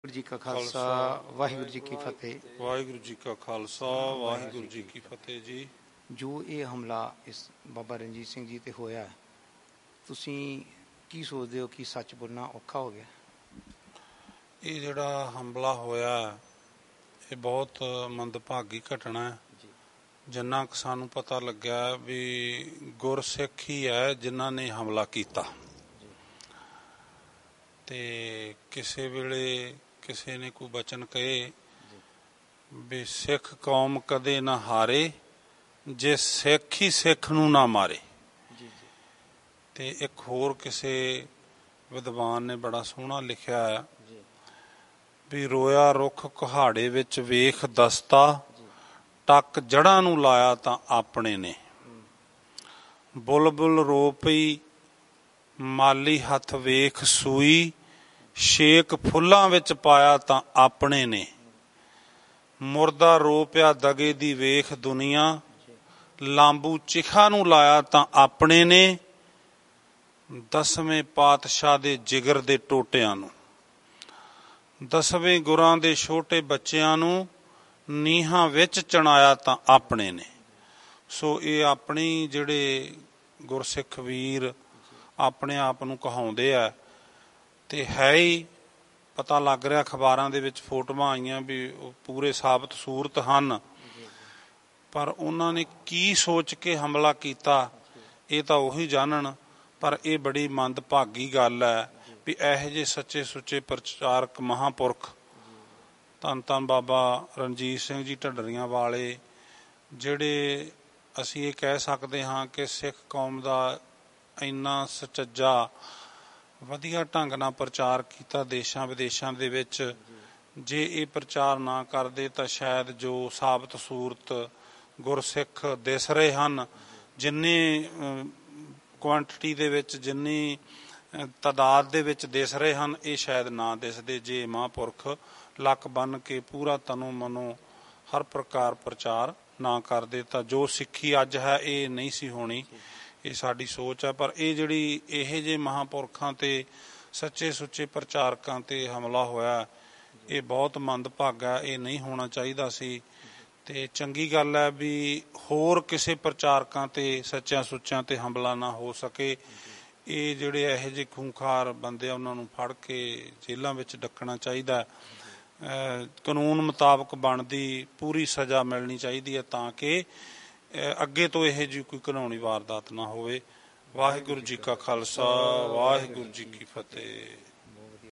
ਵਾਹਿਗੁਰੂ ਜੀ ਕਾ ਖਾਲਸਾ ਵਾਹਿਗੁਰੂ ਜੀ ਕੀ ਫਤਿਹ। ਵਾਹਿਗੁਰੂ ਜੀ ਕਾ ਖਾਲਸਾ ਵਾਹਿਗੁਰੂ ਜੀ ਕੀ ਫਤਿਹ ਜੀ। ਜੋ ਇਹ ਹਮਲਾ ਇਸ ਬਾਬਾ ਰਣਜੀਤ ਸਿੰਘ ਜੀ ਤੇ ਹੋਇਆ, ਤੁਸੀਂ ਕੀ ਸੋਚਦੇ ਹੋ ਕਿ ਸੱਚ ਬੋਲਣਾ ਔਖਾ ਹੋ ਗਿਆ? ਇਹ ਜਿਹੜਾ ਹਮਲਾ ਹੋਇਆ ਇਹ ਬਹੁਤ ਮੰਦਭਾਗੀ ਘਟਨਾ ਹੈ। ਜਿੰਨਾ ਕੁ ਸਾਨੂੰ ਪਤਾ ਲੱਗਿਆ ਵੀ ਗੁਰਸਿੱਖ ਹੀ ਹੈ ਜਿਨ੍ਹਾਂ ਨੇ ਹਮਲਾ ਕੀਤਾ, ਤੇ ਕਿਸੇ ਵੇਲੇ ਕਿਸੇ ਨੇ ਕੋਈ ਬਚਨ ਕਹੇ ਵੀ ਸਿੱਖ ਕੌਮ ਕਦੇ ਨਾ ਹਾਰੇ ਜੇ ਸਿੱਖ ਹੀ ਸਿੱਖ ਨੂੰ ਨਾ ਮਾਰੇ। ਤੇ ਇੱਕ ਹੋਰ ਕਿਸੇ ਵਿਦਵਾਨ ਨੇ ਬੜਾ ਸੋਹਣਾ ਲਿਖਿਆ ਹੈ ਵੀ ਰੋਇਆ ਰੁੱਖ ਕੁਹਾੜੇ ਵਿੱਚ ਵੇਖ ਦਸਤਾ, ਟੱਕ ਜੜ੍ਹਾਂ ਨੂੰ ਲਾਇਆ ਤਾਂ ਆਪਣੇ ਨੇ। ਬੁਲਬੁਲ ਰੋ ਪਈ ਮਾਲੀ ਹੱਥ ਵੇਖ ਸੂਈ, ਛੇਕ ਫੁੱਲਾਂ ਵਿੱਚ ਪਾਇਆ ਤਾਂ ਆਪਣੇ ਨੇ। ਮੁਰਦਾ ਰੋ ਪਿਆ ਦਗੇ ਦੀ ਵੇਖ ਦੁਨੀਆ, ਲਾਂਬੂ ਚਿਖਾ ਨੂੰ ਲਾਇਆ ਤਾਂ ਆਪਣੇ ਨੇ। ਦਸਵੇਂ ਪਾਤਸ਼ਾਹ ਦੇ ਜਿਗਰ ਦੇ ਟੋਟਿਆਂ ਨੂੰ, ਦਸਵੇਂ ਗੁਰਾਂ ਦੇ ਛੋਟੇ ਬੱਚਿਆਂ ਨੂੰ ਨੀਹਾਂ ਵਿੱਚ ਚਣਾਇਆ ਤਾਂ ਆਪਣੇ ਨੇ। ਸੋ ਇਹ ਆਪਣੀ ਜਿਹੜੇ ਗੁਰਸਿੱਖ ਵੀਰ ਆਪਣੇ ਆਪ ਨੂੰ ਕਹਾਉਂਦੇ ਆ, ਤੇ ਹੈ ਹੀ ਪਤਾ ਲੱਗ ਰਿਹਾ ਅਖਬਾਰਾਂ ਦੇ ਵਿੱਚ ਫੋਟੋਆਂ ਆਈਆਂ ਵੀ ਉਹ ਪੂਰੇ ਸਾਬਤ ਸੂਰਤ ਹਨ, ਪਰ ਉਹਨਾਂ ਨੇ ਕੀ ਸੋਚ ਕੇ ਹਮਲਾ ਕੀਤਾ ਇਹ ਤਾਂ ਉਹੀ ਜਾਣਨ। ਪਰ ਇਹ ਬੜੀ ਮੰਦਭਾਗੀ ਗੱਲ ਹੈ ਵੀ ਇਹੋ ਜਿਹੇ ਸੱਚੇ ਸੁੱਚੇ ਪ੍ਰਚਾਰਕ ਮਹਾਂਪੁਰਖ ਧੰਨ ਧੰਨ ਬਾਬਾ ਰਣਜੀਤ ਸਿੰਘ ਜੀ ਢੱਡਰੀਆਂ ਵਾਲੇ, ਜਿਹੜੇ ਅਸੀਂ ਇਹ ਕਹਿ ਸਕਦੇ ਹਾਂ ਕਿ ਸਿੱਖ ਕੌਮ ਦਾ ਇੰਨਾ ਸੁਚੱਜਾ ਵਧੀਆ ਢੰਗ ਨਾਲ ਪ੍ਰਚਾਰ ਕੀਤਾ ਦੇਸ਼ਾਂ ਵਿਦੇਸ਼ਾਂ ਦੇ ਵਿੱਚ, ਜੇ ਇਹ ਪ੍ਰਚਾਰ ਨਾ ਕਰਦੇ ਤਾਂ ਸ਼ਾਇਦ ਜੋ ਸਾਬਤ ਸੂਰਤ ਗੁਰਸਿੱਖ ਦਿਸ ਰਹੇ ਹਨ, ਜਿੰਨੀ ਕੁਆਂਟਿਟੀ ਦੇ ਵਿੱਚ, ਜਿੰਨੀ ਤਾਦਾਦ ਦੇ ਵਿੱਚ ਦਿਸ ਰਹੇ ਹਨ, ਇਹ ਸ਼ਾਇਦ ਨਾ ਦਿਸਦੇ ਜੇ ਮਹਾਂਪੁਰਖ ਲੱਕ ਬੰਨ੍ਹ ਕੇ ਪੂਰਾ ਤਨੋਂ ਮਨੋਂ ਹਰ ਪ੍ਰਕਾਰ ਪ੍ਰਚਾਰ ਨਾ ਕਰਦੇ ਤਾਂ ਜੋ ਸਿੱਖੀ ਅੱਜ ਹੈ ਇਹ ਨਹੀਂ ਸੀ ਹੋਣੀ। ਇਹ ਸਾਡੀ ਸੋਚ ਹੈ। ਪਰ ਇਹ ਜਿਹੜੀ ਇਹੋ ਜਿਹੇ ਮਹਾਂਪੁਰਖਾਂ ਤੇ ਸੱਚੇ ਸੁੱਚੇ ਪ੍ਰਚਾਰਕਾਂ ਤੇ ਹਮਲਾ ਹੋਇਆ ਇਹ ਬਹੁਤ ਮੰਦਭਾਗਾ, ਇਹ ਨਹੀਂ ਹੋਣਾ ਚਾਹੀਦਾ ਸੀ। ਤੇ ਚੰਗੀ ਗੱਲ ਹੈ ਵੀ ਹੋਰ ਕਿਸੇ ਪ੍ਰਚਾਰਕਾਂ ਤੇ ਸੱਚਿਆਂ ਸੁੱਚਿਆਂ ਤੇ ਹਮਲਾ ਨਾ ਹੋ ਸਕੇ। ਇਹ ਜਿਹੜੇ ਇਹੋ ਜਿਹੇ ਖੂੰਖਾਰ ਬੰਦੇ ਆ ਉਹਨਾਂ ਨੂੰ ਫੜ ਕੇ ਜੇਲ੍ਹਾਂ ਵਿੱਚ ਡੱਕਣਾ ਚਾਹੀਦਾ, ਕਾਨੂੰਨ ਮੁਤਾਬਕ ਬਣਦੀ ਪੂਰੀ ਸਜ਼ਾ ਮਿਲਣੀ ਚਾਹੀਦੀ ਹੈ ਤਾਂ ਕਿ ਅੱਗੇ ਤੋਂ ਇਹੋ ਜਿਹੀ ਕੋਈ ਘਿਨਾਉਣੀ ਵਾਰਦਾਤ ਨਾ ਹੋਵੇ। ਵਾਹਿਗੁਰੂ ਜੀ ਕਾ ਖਾਲਸਾ ਵਾਹਿਗੁਰੂ ਜੀ ਕੀ ਫਤਿਹ।